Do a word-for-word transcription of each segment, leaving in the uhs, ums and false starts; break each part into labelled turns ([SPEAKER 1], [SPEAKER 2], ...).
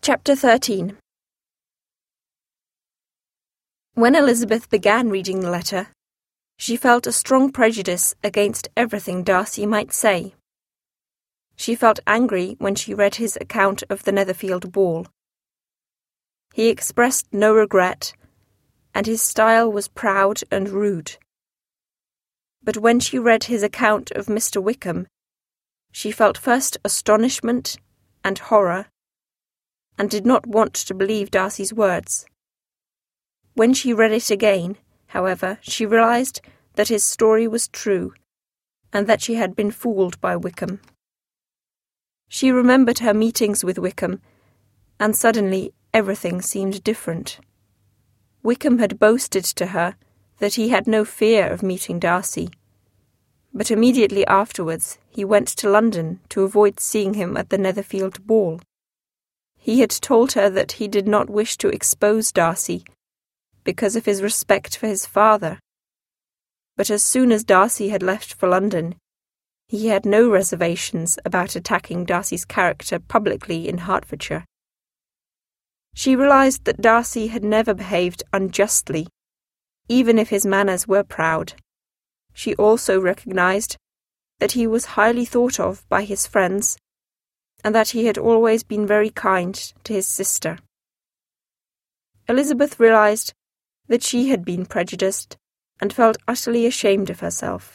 [SPEAKER 1] Chapter thirteen. When Elizabeth began reading the letter, she felt a strong prejudice against everything Darcy might say. She felt angry when she read his account of the Netherfield ball. He expressed no regret, and his style was proud and rude. But when she read his account of Mister Wickham, she felt first astonishment and horror, and did not want to believe Darcy's words. When she read it again, however, she realised that his story was true, and that she had been fooled by Wickham. She remembered her meetings with Wickham, and suddenly everything seemed different. Wickham had boasted to her that he had no fear of meeting Darcy, but immediately afterwards he went to London to avoid seeing him at the Netherfield ball. He had told her that he did not wish to expose Darcy because of his respect for his father. But as soon as Darcy had left for London, he had no reservations about attacking Darcy's character publicly in Hertfordshire. She realised that Darcy had never behaved unjustly, even if his manners were proud. She also recognised that he was highly thought of by his friends, and that he had always been very kind to his sister. Elizabeth realised that she had been prejudiced and felt utterly ashamed of herself.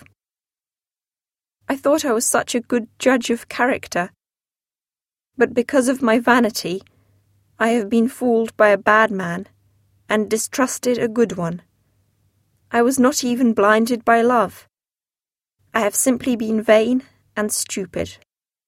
[SPEAKER 1] I thought I was such a good judge of character, but because of my vanity, I have been fooled by a bad man and distrusted a good one. I was not even blinded by love. I have simply been vain and stupid.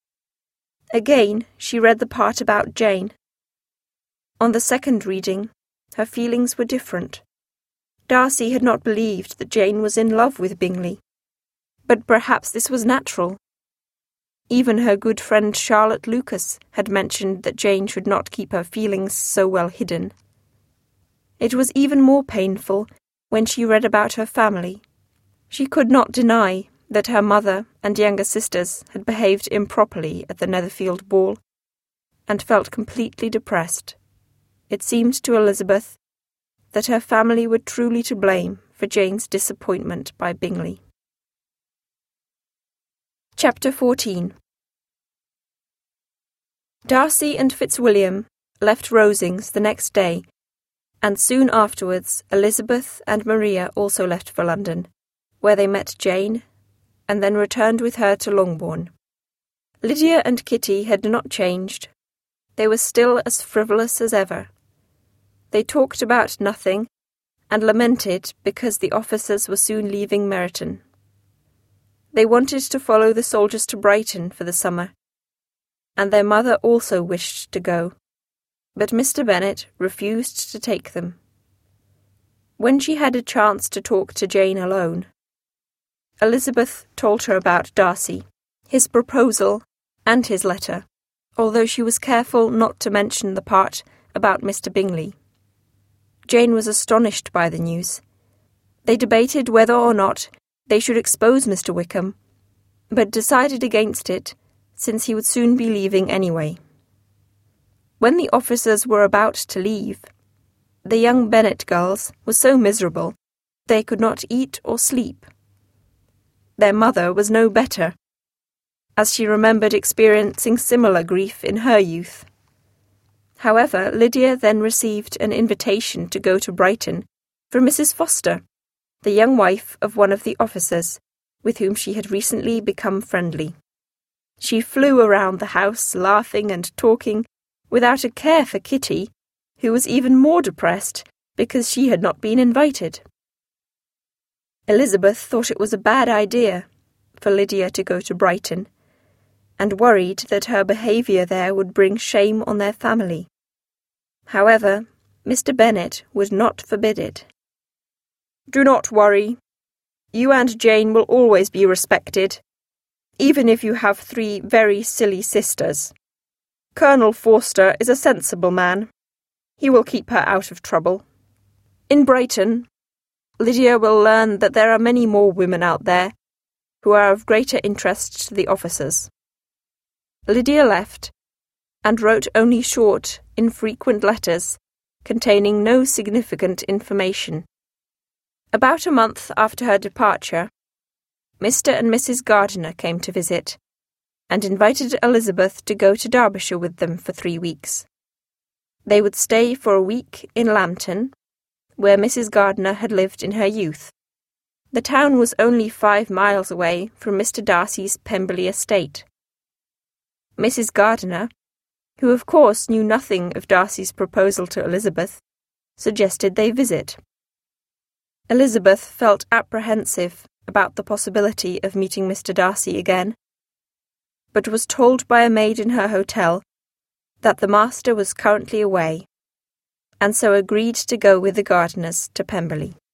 [SPEAKER 1] Again, she read the part about Jane. On the second reading, her feelings were different. Darcy had not believed that Jane was in love with Bingley, but perhaps this was natural. Even her good friend Charlotte Lucas had mentioned that Jane should not keep her feelings so well hidden. It was even more painful when she read about her family. She could not deny that her mother and younger sisters had behaved improperly at the Netherfield ball, and felt completely depressed. It seemed to Elizabeth that her family were truly to blame for Jane's disappointment by Bingley. Chapter fourteen. Darcy and Fitzwilliam left Rosings the next day, and soon afterwards Elizabeth and Maria also left for London, where they met Jane, and then returned with her to Longbourn. Lydia and Kitty had not changed. They were still as frivolous as ever. They talked about nothing, and lamented because the officers were soon leaving Meryton. They wanted to follow the soldiers to Brighton for the summer, and their mother also wished to go, but Mister Bennet refused to take them. When she had a chance to talk to Jane alone, Elizabeth told her about Darcy, his proposal, and his letter, although she was careful not to mention the part about Mister Bingley. Jane was astonished by the news. They debated whether or not they should expose Mister Wickham, but decided against it, since he would soon be leaving anyway. When the officers were about to leave, the young Bennet girls were so miserable they could not eat or sleep. Their mother was no better, as she remembered experiencing similar grief in her youth. However, Lydia then received an invitation to go to Brighton from Missus Foster, the young wife of one of the officers, with whom she had recently become friendly. She flew around the house, laughing and talking, without a care for Kitty, who was even more depressed because she had not been invited. Elizabeth thought it was a bad idea for Lydia to go to Brighton, and worried that her behaviour there would bring shame on their family. However, Mister Bennet would not forbid it. "Do not worry. You and Jane will always be respected, even if you have three very silly sisters. Colonel Forster is a sensible man. He will keep her out of trouble. In Brighton, Lydia will learn that there are many more women out there who are of greater interest to the officers." Lydia left, and wrote only short infrequent letters containing no significant information. About a month after her departure, Mister and Missus Gardiner came to visit, and invited Elizabeth to go to Derbyshire with them for three weeks. They would stay for a week in Lambton, where Missus Gardiner had lived in her youth. The town was only five miles away from Mister Darcy's Pemberley estate. Missus Gardiner, who of course knew nothing of Darcy's proposal to Elizabeth, suggested they visit. Elizabeth felt apprehensive about the possibility of meeting Mister Darcy again, but was told by a maid in her hotel that the master was currently away, and so agreed to go with the Gardiners to Pemberley.